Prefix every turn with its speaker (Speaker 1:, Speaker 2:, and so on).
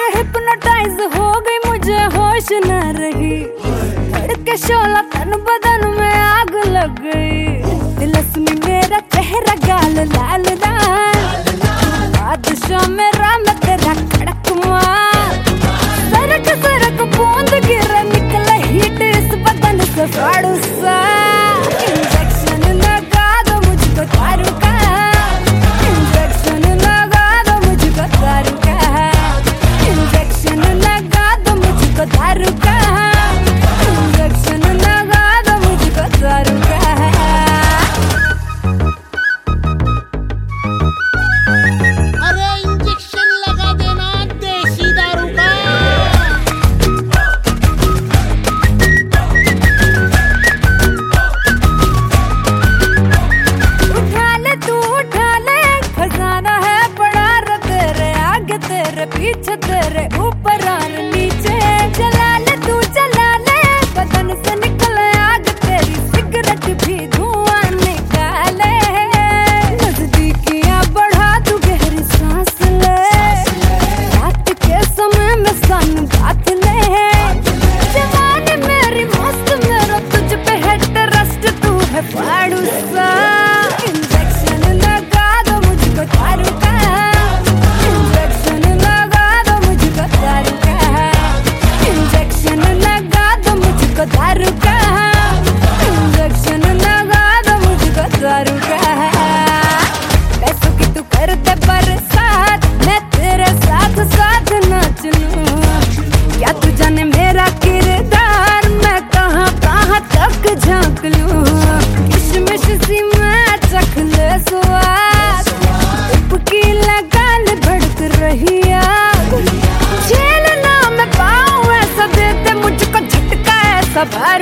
Speaker 1: Hypnotise हो गई, मुझे होश न रही। धड़के शोला तन बदन में आग लग गई। तिलस्मी मेरा चेहरा गाल लाल दाल, बादशाह मेरा मैं तेरा कड़क माल। सरक सरक बूंद गिरे निकले हीट इस बदन से फाड़ू सा। इंजेक्शन लगा दो मुझको दारू का, इंजेक्शन लगा दो मुझको दारू का, इंजेक्शन लगा दो मुझको दारू का, इंजेक्शन लगा दो मुझको दारू का।
Speaker 2: अरे इंजेक्शन लगा देना देसी दारू का।
Speaker 1: उठा ले तू उठा ले, खजाना है पड़ा रे तेरे आगे तेरे पीछे तेरे ऊपर और नीचे। चला ले तू चला ले, बदन से निकले आग तेरी सिगरेट भी धुआं निकाले। नजदीकियां बढ़ा तू गहरी सांस ले, रात के समय में सन बात ले। जवानी मेरी मस्त मेरा तुझ पे है ट्रस्ट, तू है फाड़ू सा। इंजेक्शन लगा दो मुझको दारू का, इंजेक्शन लगा दो मुझको दारू का, इंजेक्शन लगा दो मुझको दारू का, इंजेक्शन लगा दो मुझको दारू का। पैसों की तू कर दे बरसात, मैं तेरे साथ साथ नाच लूं। क्या तू जाने मेरा किरदार, मैं कहाँ कहाँ तक झांक लूं। किशमिश सी मैं चख ले स्वाद, उपकी लगाल भड़क रही आग। झेलना मैं पाऊं ऐसा, दे दे मुझको झटका ऐसा भाई।